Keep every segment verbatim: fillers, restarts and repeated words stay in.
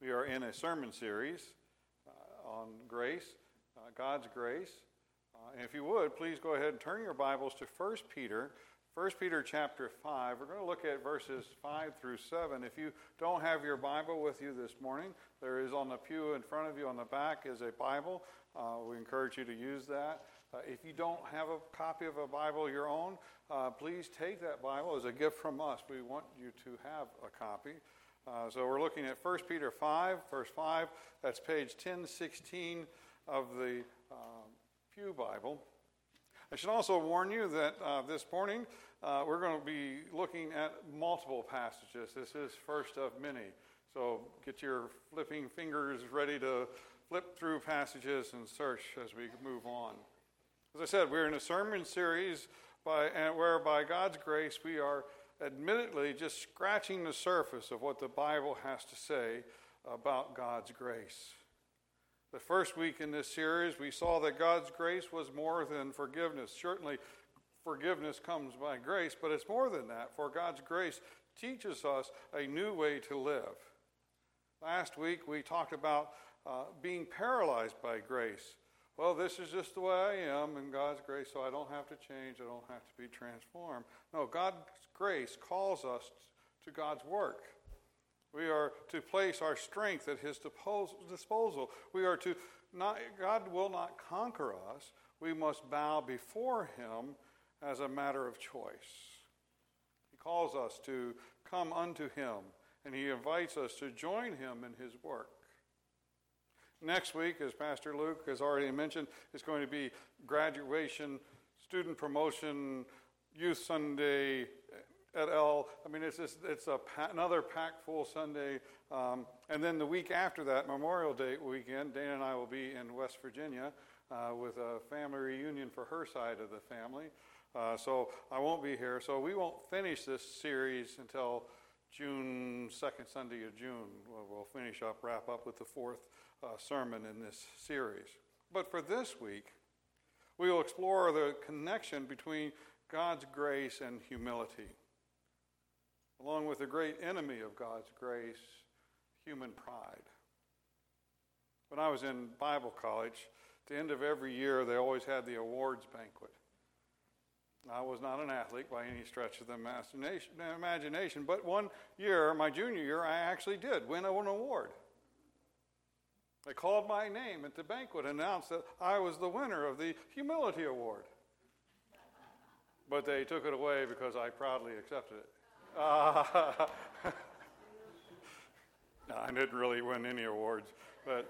We are in a sermon series uh, on grace, uh, God's grace. Uh, and if you would, please go ahead and turn your Bibles to First Peter. First Peter chapter five. We're going to look at verses five through seven. If you don't have your Bible with you this morning, there is on the pew in front of you on the back is a Bible. Uh, we encourage you to use that. Uh, if you don't have a copy of a Bible your own, uh, please take that Bible as a gift from us. We want you to have a copy. Uh, so we're looking at First Peter five, verse five. That's page ten sixteen of the uh, Pew Bible. I should also warn you that uh, this morning uh, we're going to be looking at multiple passages. This is first of many. So get your flipping fingers ready to flip through passages and search as we move on. As I said, we're in a sermon series by, where by God's grace we are admittedly just scratching the surface of what the Bible has to say about God's grace. The first week in this series, we saw that God's grace was more than forgiveness. Certainly, forgiveness comes by grace, but it's more than that, for God's grace teaches us a new way to live. Last week, we talked about uh, being paralyzed by grace. Well, this is just the way I am in God's grace, so I don't have to change, I don't have to be transformed. No, God's grace calls us to God's work. We are to place our strength at His disposal. We are to not, God will not conquer us. We must bow before Him as a matter of choice. He calls us to come unto Him, and He invites us to join Him in His work. Next week, as Pastor Luke has already mentioned, is going to be graduation, student promotion, Youth Sunday, et al. I mean, it's just, it's a another packed full Sunday. Um, and then the week after that, Memorial Day weekend, Dana and I will be in West Virginia uh, with a family reunion for her side of the family. Uh, so I won't be here. So we won't finish this series until June, second Sunday of June. We'll, we'll finish up, wrap up with the fourth uh, sermon in this series. But for this week, we will explore the connection between God's grace and humility, along with the great enemy of God's grace, human pride. When I was in Bible college, at the end of every year, they always had the awards banquet. I was not an athlete by any stretch of the imagination, but one year, my junior year, I actually did win an award. They called my name at the banquet and announced that I was the winner of the Humility Award. But they took it away because I proudly accepted it. Uh, no, I didn't really win any awards, but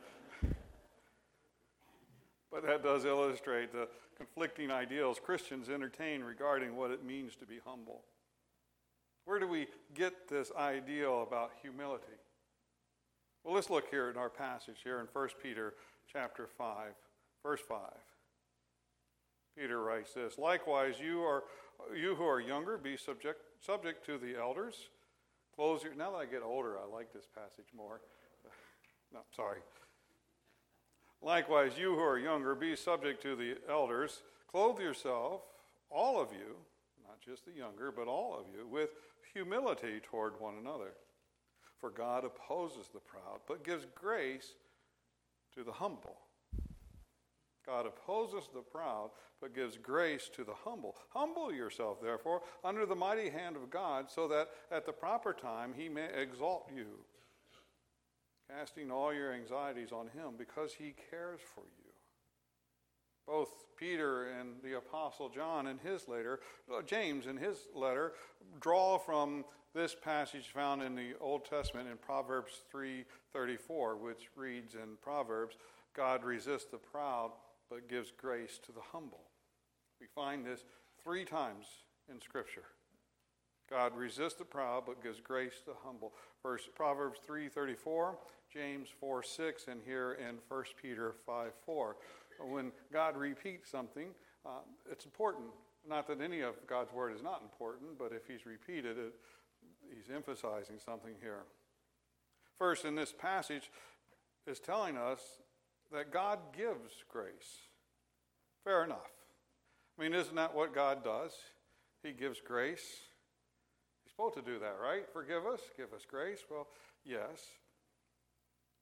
but that does illustrate the conflicting ideals Christians entertain regarding what it means to be humble. Where do we get this ideal about humility? Well, let's look here in our passage here in First Peter chapter five, verse five. Peter writes this, "Likewise, you are you who are younger, be subject subject to the elders. Close your." Now that I get older, I like this passage more. No, sorry. "Likewise, you who are younger, be subject to the elders. Clothe yourself, all of you, not just the younger, but all of you, with humility toward one another. For God opposes the proud, but gives grace to the humble." God opposes the proud, but gives grace to the humble. "Humble yourself, therefore, under the mighty hand of God, so that at the proper time He may exalt you, casting all your anxieties on Him, because He cares for you." Both Peter and the Apostle John in his letter, James in his letter, draw from this passage found in the Old Testament in Proverbs three thirty-four, which reads in Proverbs, "God resists the proud, but gives grace to the humble." We find this three times in Scripture. God resists the proud, but gives grace to the humble. Verse Proverbs three thirty-four, James four six, and here in First Peter five four. When God repeats something, uh, it's important. Not that any of God's word is not important, but if He's repeated it, He's emphasizing something here. First, in this passage, is telling us that God gives grace. Fair enough. I mean, isn't that what God does? He gives grace. He's supposed to do that, right? Forgive us, give us grace. Well, yes.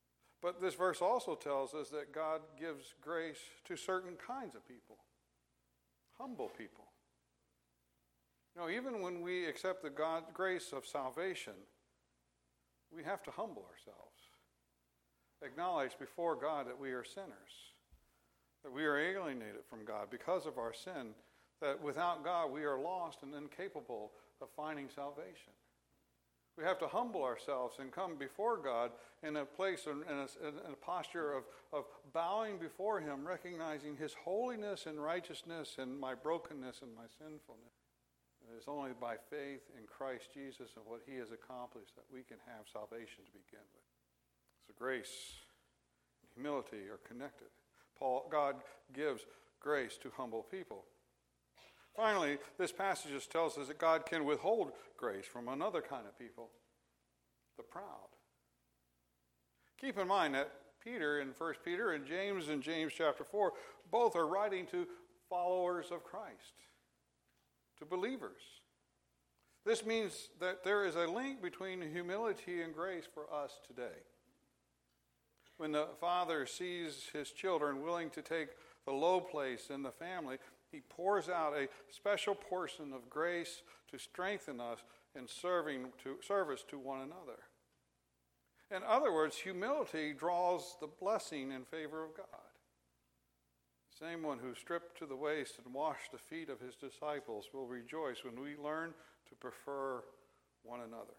But this verse also tells us that God gives grace to certain kinds of people, humble people. You know, even when we accept the God, grace of salvation, we have to humble ourselves. Acknowledge before God that we are sinners, that we are alienated from God because of our sin, that without God we are lost and incapable of finding salvation. We have to humble ourselves and come before God in a place, in a, in a posture of, of bowing before Him, recognizing His holiness and righteousness and my brokenness and my sinfulness. It is only by faith in Christ Jesus and what He has accomplished that we can have salvation to begin with. So grace and humility are connected. Paul, God gives grace to humble people. Finally, this passage just tells us that God can withhold grace from another kind of people, the proud. Keep in mind that Peter in First Peter and James in James chapter four both are writing to followers of Christ, to believers. This means that there is a link between humility and grace for us today. When the Father sees His children willing to take the low place in the family, He pours out a special portion of grace to strengthen us in serving to service to one another. In other words, humility draws the blessing in favor of God. The same one who stripped to the waist and washed the feet of His disciples will rejoice when we learn to prefer one another.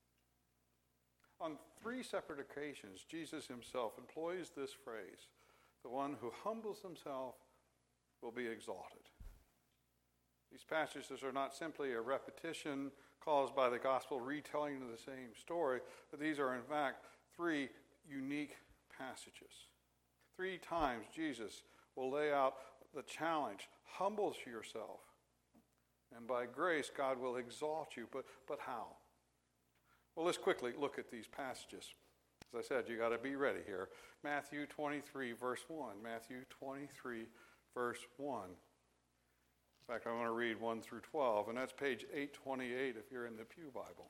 On three separate occasions, Jesus Himself employs this phrase, the one who humbles himself will be exalted. These passages are not simply a repetition caused by the gospel retelling of the same story, but these are in fact three unique passages. Three times Jesus will lay out the challenge, humble yourself, and by grace God will exalt you. But, but how? Well, let's quickly look at these passages. As I said, you got to be ready here. Matthew twenty-three, verse one. Matthew twenty-three, verse one. In fact, I want to read one through twelve, and that's page eight twenty-eight if you're in the Pew Bible.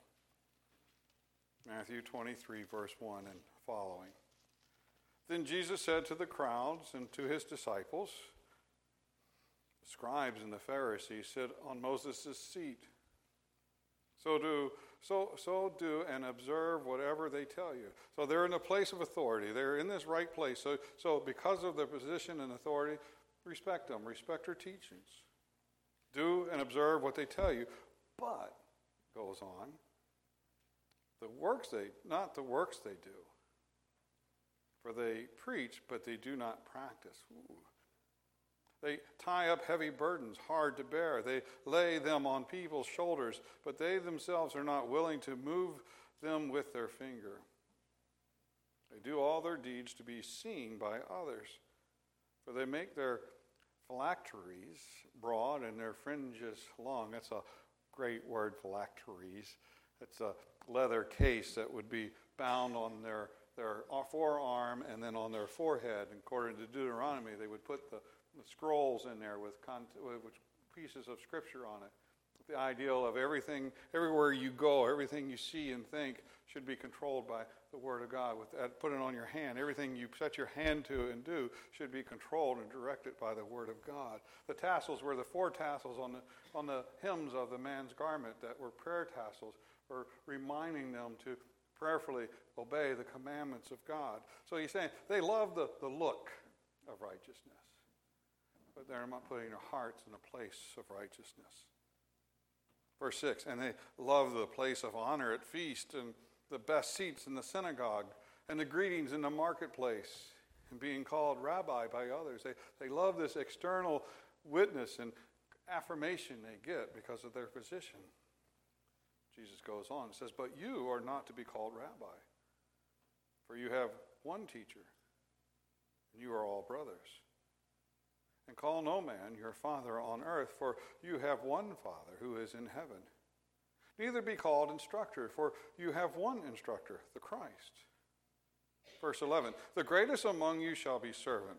Matthew twenty-three, verse one and following. Then Jesus said to the crowds and to His disciples, the scribes and the Pharisees sit on Moses' seat. So do so so do and observe whatever they tell you. So they're in a place of authority. They're in this right place. So so because of their position and authority, respect them. Respect their teachings. Do and observe what they tell you. But, goes on, the works they, not the works they do. For they preach, but they do not practice. Ooh. They tie up heavy burdens, hard to bear. They lay them on people's shoulders, but they themselves are not willing to move them with their finger. They do all their deeds to be seen by others, for they make their phylacteries broad and their fringes long. That's a great word, phylacteries. It's a leather case that would be bound on their, their forearm and then on their forehead. According to Deuteronomy, they would put the, the scrolls in there with, con- with pieces of scripture on it. The ideal of everything, everywhere you go, everything you see and think should be controlled by the Word of God. With that, put it on your hand. Everything you set your hand to and do should be controlled and directed by the Word of God. The tassels were the four tassels on the on the hems of the man's garment that were prayer tassels, or reminding them to prayerfully obey the commandments of God. So he's saying they love the, the look of righteousness, but they're not putting their hearts in a place of righteousness. Verse six, and they love the place of honor at feast and the best seats in the synagogue and the greetings in the marketplace and being called rabbi by others. They, they love this external witness and affirmation they get because of their position. Jesus goes on and says, but you are not to be called rabbi, for you have one teacher, and you are all brothers. And call no man your father on earth, for you have one Father who is in heaven. Neither be called instructor, for you have one instructor, the Christ. Verse eleven, the greatest among you shall be servant.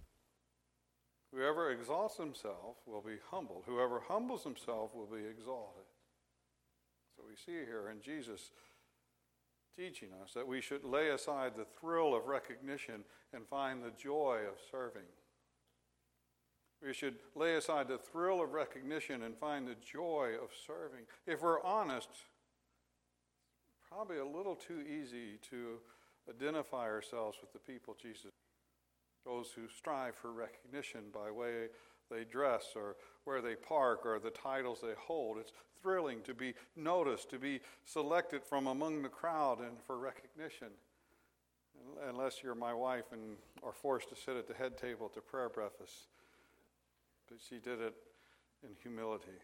Whoever exalts himself will be humbled. Whoever humbles himself will be exalted. So we see here in Jesus teaching us that we should lay aside the thrill of recognition and find the joy of serving. We should lay aside the thrill of recognition and find the joy of serving. If we're honest, probably a little too easy to identify ourselves with the people Jesus, those who strive for recognition by way they dress or where they park or the titles they hold. It's thrilling to be noticed, to be selected from among the crowd and for recognition. Unless you're my wife and are forced to sit at the head table at the prayer breakfast. But she did it in humility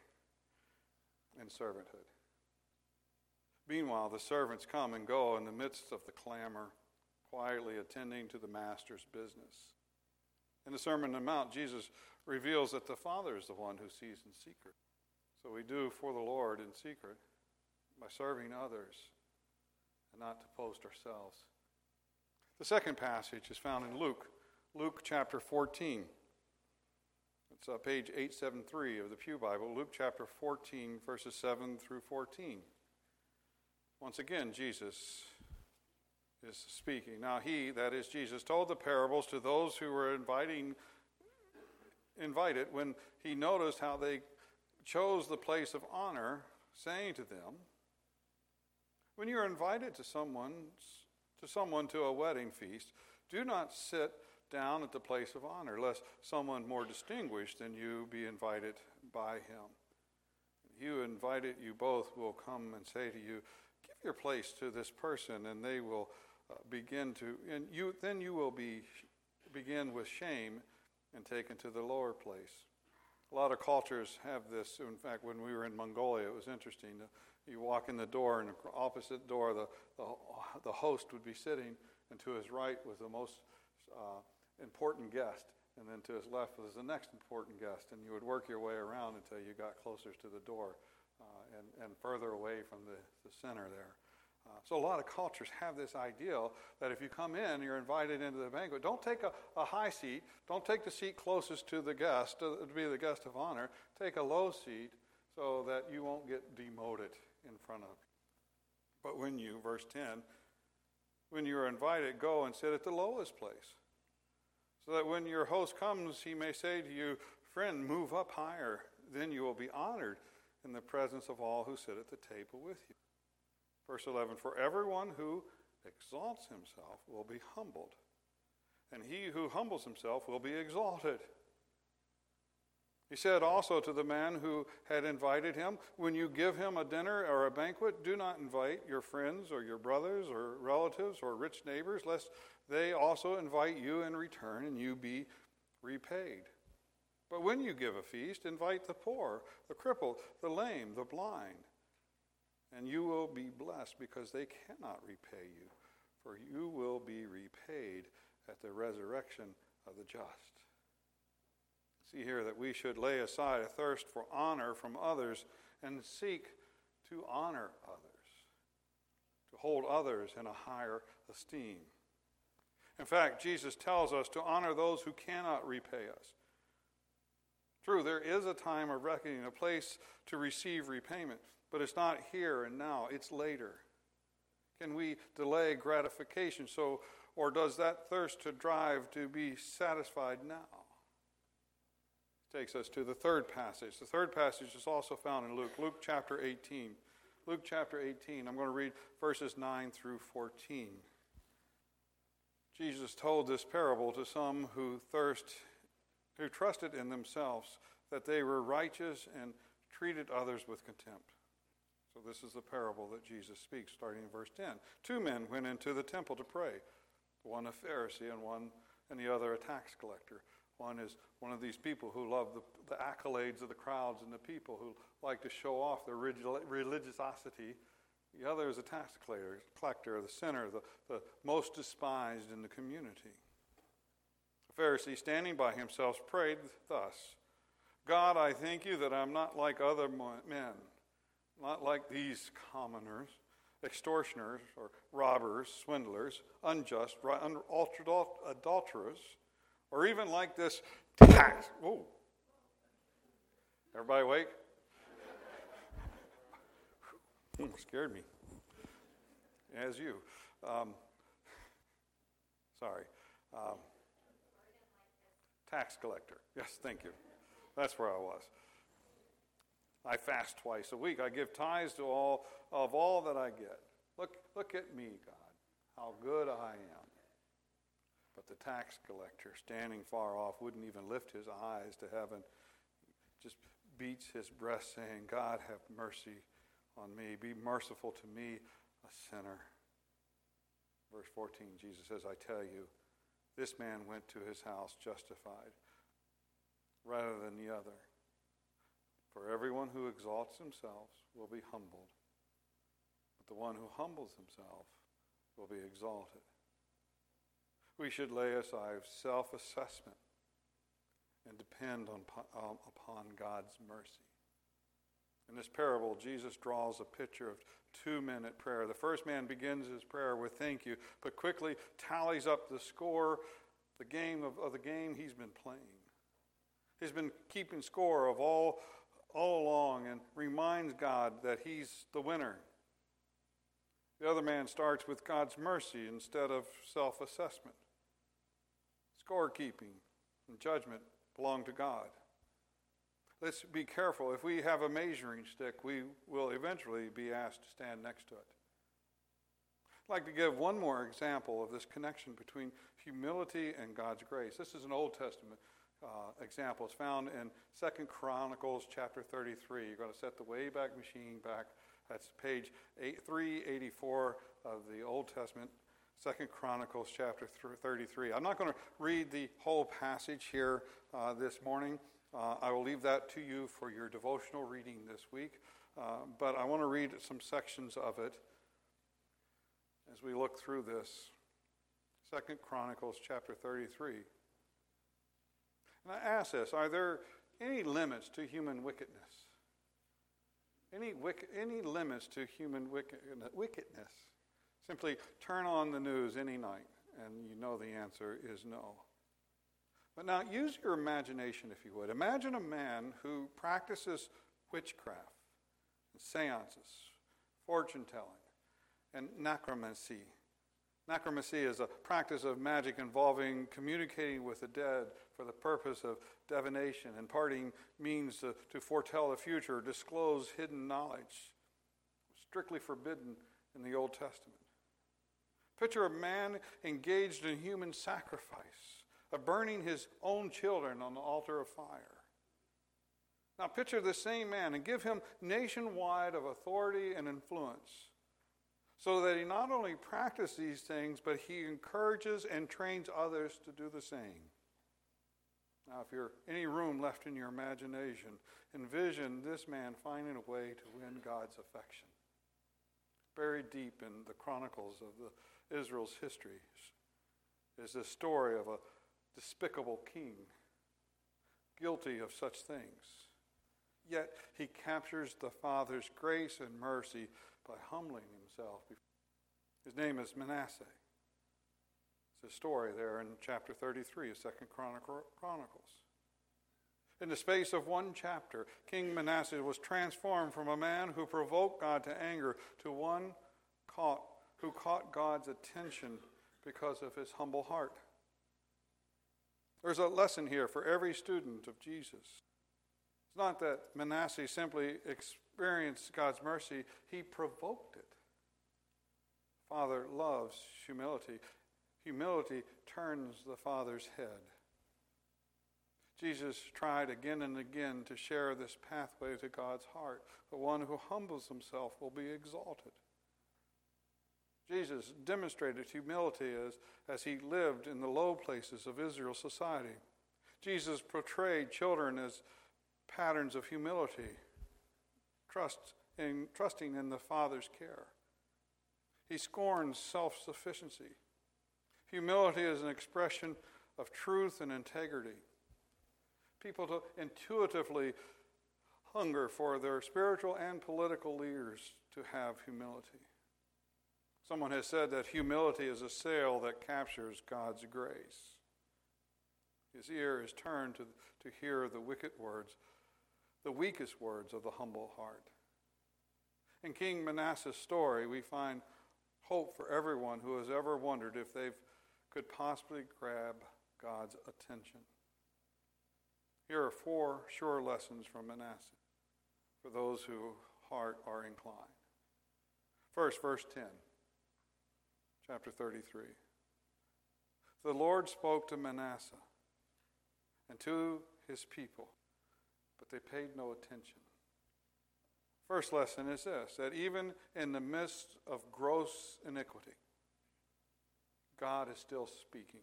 and servanthood. Meanwhile, the servants come and go in the midst of the clamor, quietly attending to the master's business. In the Sermon on the Mount, Jesus reveals that the Father is the one who sees in secret. So we do for the Lord in secret by serving others and not to boast ourselves. The second passage is found in Luke, Luke chapter fourteen. It's uh, page eight seventy-three of the Pew Bible, Luke chapter fourteen, verses seven through fourteen. Once again, Jesus is speaking. Now he, that is Jesus, told the parables to those who were inviting, invited when he noticed how they chose the place of honor, saying to them, when you are invited to someone, to someone to a wedding feast, do not sit down at the place of honor, lest someone more distinguished than you be invited by him. He who invited you both will come and say to you, give your place to this person, and they will uh, begin to, and you then you will be begin with shame and taken to the lower place. A lot of cultures have this. In fact, when we were in Mongolia, it was interesting. You walk in the door, and the opposite door, the, the, the host would be sitting, and to his right was the most uh, important guest, and then to his left was the next important guest, and you would work your way around until you got closer to the door uh, and, and further away from the, the center there. Uh, so a lot of cultures have this ideal that if you come in, you're invited into the banquet. Don't take a, a high seat. Don't take the seat closest to the guest, to, to be the guest of honor. Take a low seat so that you won't get demoted in front of you. But when you, verse ten, when you are invited, go and sit at the lowest place, so that when your host comes, he may say to you, friend, move up higher. Then you will be honored in the presence of all who sit at the table with you. Verse eleven, for everyone who exalts himself will be humbled, and he who humbles himself will be exalted. He said also to the man who had invited him, when you give him a dinner or a banquet, do not invite your friends or your brothers or relatives or rich neighbors, lest they also invite you in return and you be repaid. But when you give a feast, invite the poor, the crippled, the lame, the blind, and you will be blessed because they cannot repay you, for you will be repaid at the resurrection of the just. See here that we should lay aside a thirst for honor from others and seek to honor others, to hold others in a higher esteem. In fact, Jesus tells us to honor those who cannot repay us. True, there is a time of reckoning, a place to receive repayment, but it's not here and now, it's later. Can we delay gratification so, or does that thirst to drive to be satisfied now? Takes us to the third passage. The third passage is also found in Luke, Luke chapter eighteen. Luke chapter eighteen, I'm going to read verses nine through fourteen. Jesus told this parable to some who thirst, who trusted in themselves that they were righteous and treated others with contempt. So this is the parable that Jesus speaks, starting in verse ten. Two men went into the temple to pray, one a Pharisee and one and the other a tax collector. One is one of these people who love the, the accolades of the crowds and the people who like to show off their religiosity. The other is a tax collector, the sinner, the, the most despised in the community. The Pharisee, standing by himself, prayed thus, God, I thank you that I'm not like other men, not like these commoners, extortioners, or robbers, swindlers, unjust, adulterers, or even like this tax. Whoa. Everybody awake? Scared me. as you. Um, sorry. Um, tax collector. Yes, thank you. That's where I was. I fast twice a week. I give tithes to all of all that I get. Look, look at me, God, how good I am. But the tax collector, standing far off, wouldn't even lift his eyes to heaven. Just beats his breast, saying, God, have mercy on me. Be merciful to me, a sinner. Verse fourteen, Jesus says, I tell you, this man went to his house justified rather than the other. For everyone who exalts himself will be humbled, but the one who humbles himself will be exalted. We should lay aside self-assessment and depend on, um, upon God's mercy. In this parable, Jesus draws a picture of two men at prayer. The first man begins his prayer with thank you, but quickly tallies up the score, the game of, of the game he's been playing. He's been keeping score of all, all along and reminds God that he's the winner. The other man starts with God's mercy instead of self-assessment. Scorekeeping and judgment belong to God. Let's be careful. If we have a measuring stick, we will eventually be asked to stand next to it. I'd like to give one more example of this connection between humility and God's grace. This is an Old Testament uh, example. It's found in Second Chronicles chapter thirty-three. You're going to set the Wayback Machine back. That's page three eighty-four of the Old Testament, Second Chronicles chapter thirty-three. I'm not going to read the whole passage here uh, this morning. Uh, I will leave that to you for your devotional reading this week. Uh, but I want to read some sections of it as we look through this. Second Chronicles chapter thirty-three. And I ask this, are there any limits to human wickedness? Any, wick, any limits to human wicked, wickedness? Simply turn on the news any night, and you know the answer is no. But now use your imagination, if you would. Imagine a man who practices witchcraft, and seances, fortune-telling, and necromancy. Necromancy is a practice of magic involving communicating with the dead for the purpose of divination, and imparting means to, to foretell the future, disclose hidden knowledge, strictly forbidden in the Old Testament. Picture a man engaged in human sacrifice, of burning his own children on the altar of fire. Now picture the same man and give him nationwide of authority and influence, so that he not only practices these things, but he encourages and trains others to do the same. Now, if you're any room left in your imagination, envision this man finding a way to win God's affection. Buried deep in the chronicles of the, Israel's history is the story of a despicable king, guilty of such things. Yet he captures the Father's grace and mercy by humbling himself. His name is Manasseh. It's a story there in chapter thirty-three of Second Chronicles. In the space of one chapter, King Manasseh was transformed from a man who provoked God to anger to one caught, who caught God's attention because of his humble heart. There's a lesson here for every student of Jesus. It's not that Manasseh simply experienced God's mercy, he provoked it. Father loves humility. Humility turns the Father's head. Jesus tried again and again to share this pathway to God's heart. The one who humbles himself will be exalted. Jesus demonstrated humility as, as he lived in the low places of Israel's society. Jesus portrayed children as patterns of humility, trust in, trusting in the Father's care. He scorns self-sufficiency. Humility is an expression of truth and integrity. People to intuitively hunger for their spiritual and political leaders to have humility. Someone has said that humility is a sail that captures God's grace. His ear is turned to, to hear the wicked words, the weakest words of the humble heart. In King Manasseh's story, we find hope for everyone who has ever wondered if they could possibly grab God's attention. Here are four sure lessons from Manasseh for those whose heart are inclined. First, verse ten, chapter thirty-three. The Lord spoke to Manasseh and to his people, but they paid no attention. First lesson is this, that even in the midst of gross iniquity, God is still speaking.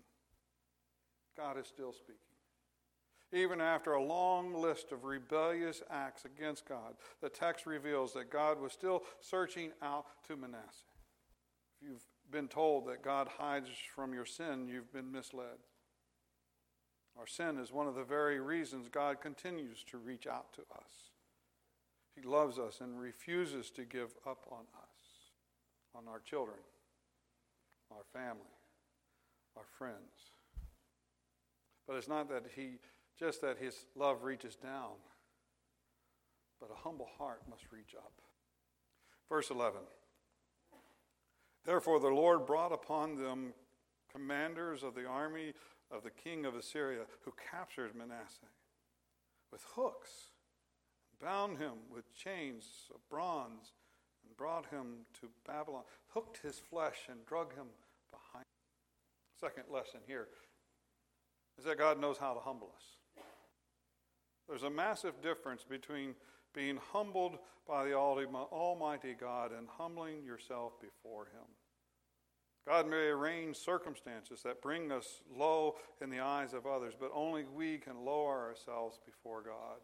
God is still speaking. Even after a long list of rebellious acts against God, the text reveals that God was still searching out to Manasseh. If you've been told that God hides from your sin, you've been misled. Our sin is one of the very reasons God continues to reach out to us. He loves us and refuses to give up on us, on our children, our family, our friends. But it's not that he, just that his love reaches down, but a humble heart must reach up. Verse eleven. Therefore the Lord brought upon them commanders of the army of the king of Assyria, who captured Manasseh with hooks, bound him with chains of bronze, and brought him to Babylon, hooked his flesh and drug him behind. Second lesson here is that God knows how to humble us. There's a massive difference between being humbled by the Almighty God and humbling yourself before him. God may arrange circumstances that bring us low in the eyes of others, but only we can lower ourselves before God.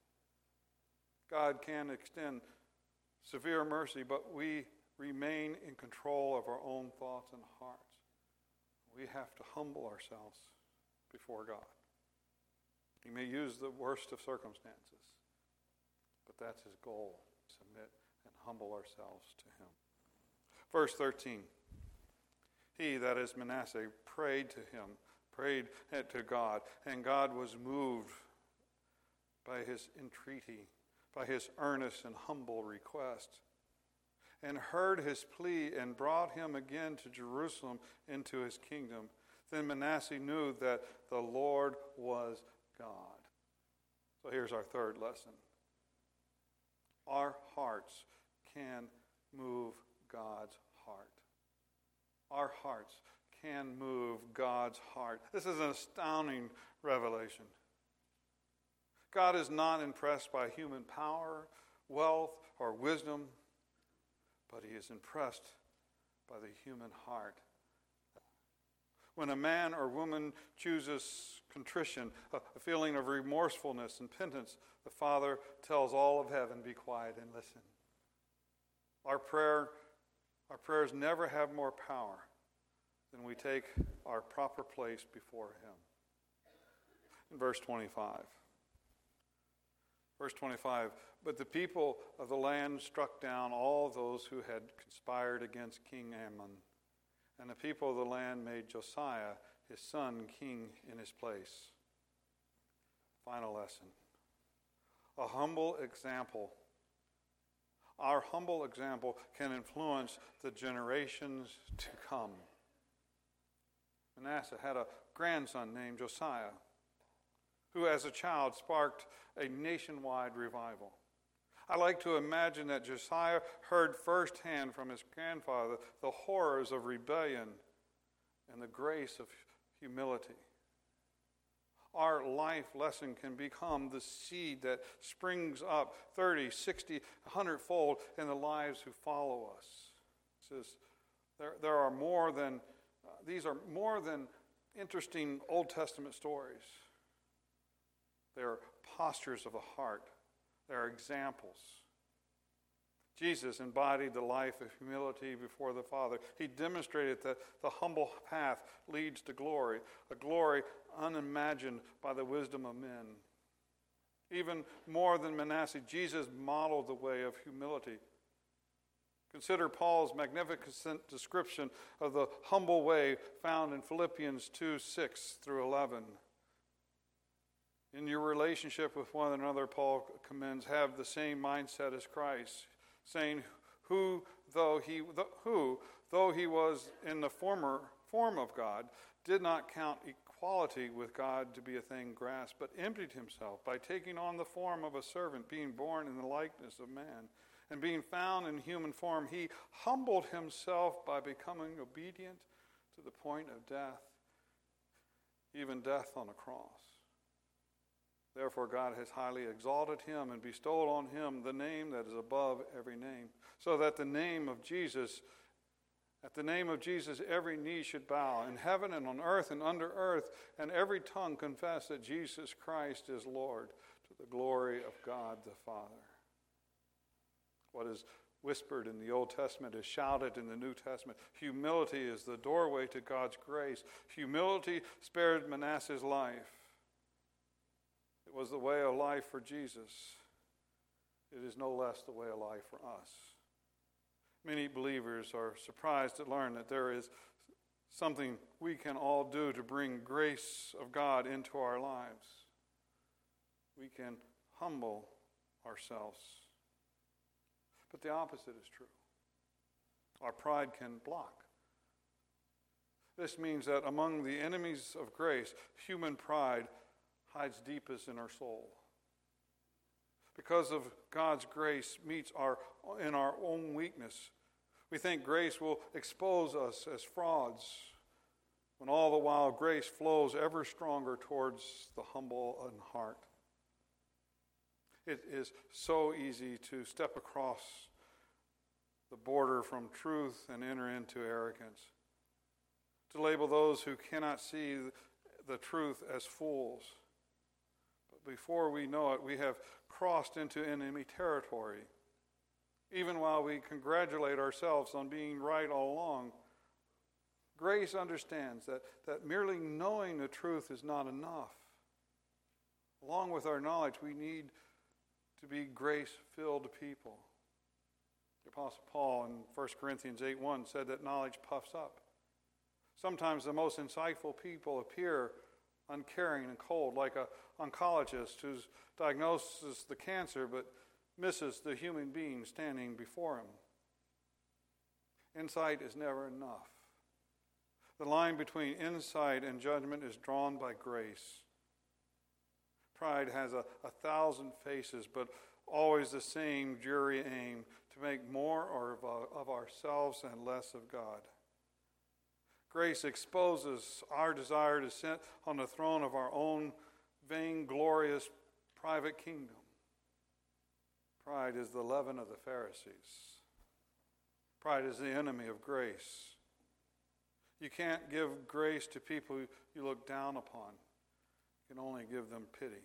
God can extend severe mercy, but we remain in control of our own thoughts and hearts. We have to humble ourselves before God. He may use the worst of circumstances, but that's his goal, submit and humble ourselves to him. Verse thirteen. He, that is Manasseh, prayed to him, prayed to God, and God was moved by his entreaty, by his earnest and humble request, and heard his plea and brought him again to Jerusalem into his kingdom. Then Manasseh knew that the Lord was God. So here's our third lesson. Our hearts can move God's heart. Our hearts can move God's heart. This is an astounding revelation. God is not impressed by human power, wealth, or wisdom, but he is impressed by the human heart. When a man or woman chooses contrition, a feeling of remorsefulness and penitence, the Father tells all of heaven, be quiet and listen. Our prayer, our prayers never have more power than we take our proper place before him. In verse twenty-five. Verse twenty-five, but the people of the land struck down all those who had conspired against King Amon. And the people of the land made Josiah, his son, king in his place. Final lesson. A humble example. Our humble example can influence the generations to come. Manasseh had a grandson named Josiah, who as a child sparked a nationwide revival. I like to imagine that Josiah heard firsthand from his grandfather the horrors of rebellion and the grace of humility. Our life lesson can become the seed that springs up thirty, sixty, one hundred fold in the lives who follow us. It says there, there are more than, uh, these are more than interesting Old Testament stories. They are postures of the heart. They are examples. Jesus embodied the life of humility before the Father. He demonstrated that the humble path leads to glory, a glory unimagined by the wisdom of men. Even more than Manasseh, Jesus modeled the way of humility. Consider Paul's magnificent description of the humble way found in Philippians two, six through eleven. In your relationship with one another, Paul commends, have the same mindset as Christ, saying, who though he who though he was in the former form of God, did not count equality with God to be a thing grasped, but emptied himself by taking on the form of a servant, being born in the likeness of man. And being found in human form, he humbled himself by becoming obedient to the point of death, even death on a cross. Therefore God has highly exalted him and bestowed on him the name that is above every name, so that the name of Jesus, at the name of Jesus every knee should bow, in heaven and on earth and under earth, and every tongue confess that Jesus Christ is Lord, to the glory of God the Father. What is whispered in the Old Testament is shouted in the New Testament. Humility is the doorway to God's grace. Humility spared Manasseh's life. It was the way of life for Jesus. It is no less the way of life for us. Many believers are surprised to learn that there is something we can all do to bring grace of God into our lives. We can humble ourselves. But the opposite is true. Our pride can block. This means that among the enemies of grace, human pride hides deepest in our soul. Because of God's grace meets our in our own weakness, we think grace will expose us as frauds, when all the while grace flows ever stronger towards the humble in heart. It is so easy to step across the border from truth and enter into arrogance, to label those who cannot see the truth as fools. But before we know it, we have crossed into enemy territory. Even while we congratulate ourselves on being right all along, grace understands that, that merely knowing the truth is not enough. Along with our knowledge, we need to be grace-filled people. The Apostle Paul in First Corinthians eight one said that knowledge puffs up. Sometimes the most insightful people appear uncaring and cold, like an oncologist who diagnoses the cancer but misses the human being standing before him. Insight is never enough. The line between insight and judgment is drawn by grace. Pride has a, a thousand faces, but always the same dreary aim, to make more or of, of ourselves and less of God. Grace exposes our desire to sit on the throne of our own vainglorious private kingdom. Pride is the leaven of the Pharisees. Pride is the enemy of grace. You can't give grace to people you look down upon. You can only give them pity.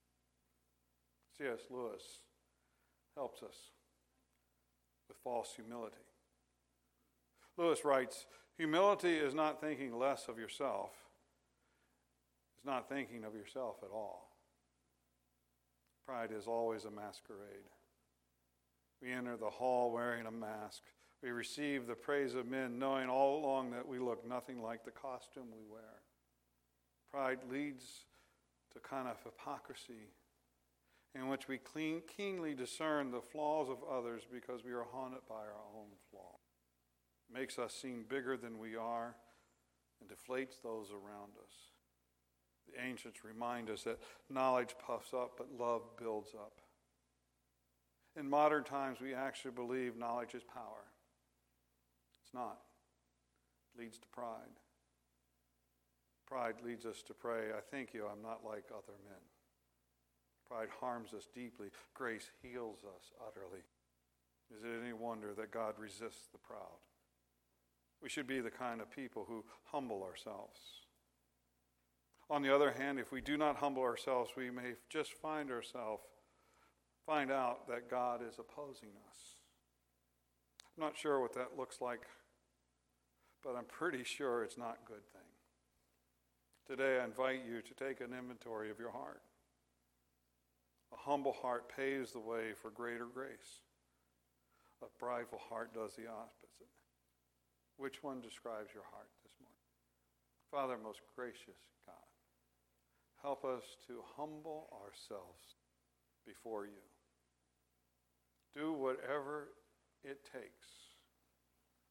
C S Lewis helps us with false humility. Lewis writes, humility is not thinking less of yourself. It's not thinking of yourself at all. Pride is always a masquerade. We enter the hall wearing a mask. We receive the praise of men, knowing all along that we look nothing like the costume we wear. Pride leads to kind of hypocrisy, in which we clean, keenly discern the flaws of others because we are haunted by our own flaw. It makes us seem bigger than we are and deflates those around us. The ancients remind us that knowledge puffs up, but love builds up. In modern times, we actually believe knowledge is power. It's not. It leads to pride. Pride leads us to pray, I thank you, I'm not like other men. Pride harms us deeply. Grace heals us utterly. Is it any wonder that God resists the proud? We should be the kind of people who humble ourselves. On the other hand, if we do not humble ourselves, we may just find ourselves, find out that God is opposing us. I'm not sure what that looks like, but I'm pretty sure it's not a good thing. Today, I invite you to take an inventory of your heart. A humble heart paves the way for greater grace. A prideful heart does the opposite. Which one describes your heart this morning? Father, most gracious God, help us to humble ourselves before you. Do whatever it takes.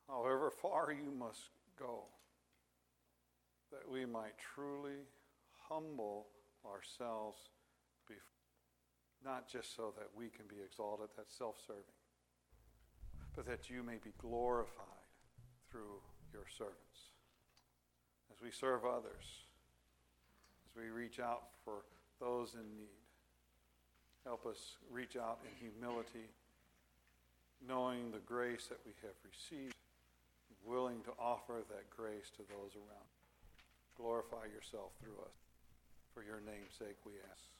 however far you must go, that we might truly humble ourselves before, not just so that we can be exalted, that's self-serving, but that you may be glorified through your servants. As we serve others, as we reach out for those in need, help us reach out in humility, knowing the grace that we have received, willing to offer that grace to those around. Glorify yourself through us. For your name's sake we ask.